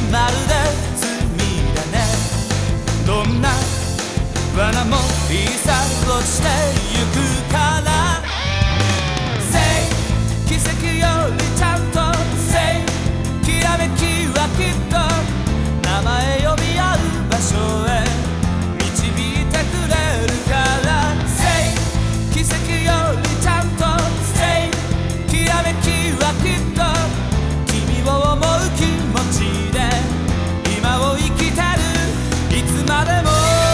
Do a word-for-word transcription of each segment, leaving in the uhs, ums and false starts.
まるで罪だね。どんな罠もいさ落ちてゆくから Say 奇跡よりちゃんと Say きらめきはきっと名前呼び合う場所へ導いてくれるから Say 奇跡よりちゃんと Say きらめきはきっと君を思う気持ちで今を生きてるいつまでも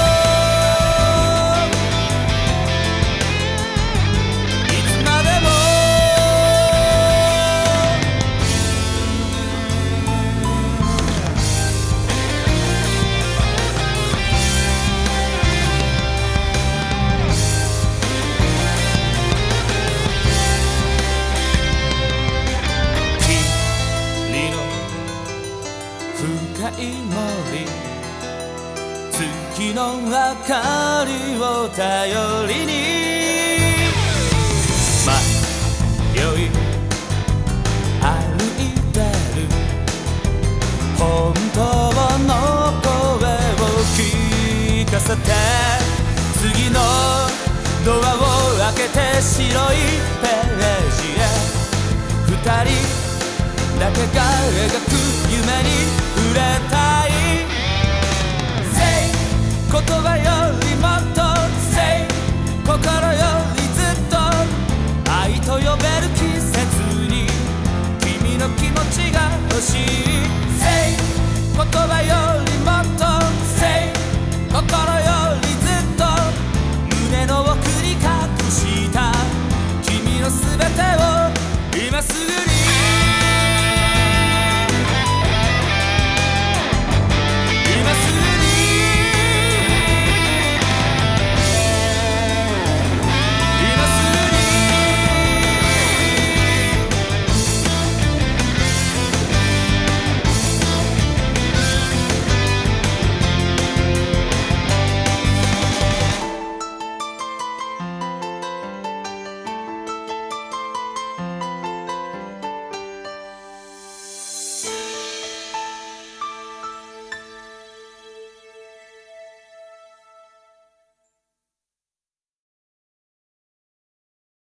深い森月の明かりを頼りに迷い歩いてる本当の声を聞かせて次のドアを開けて白いページへ二人だけが描く夢に触れ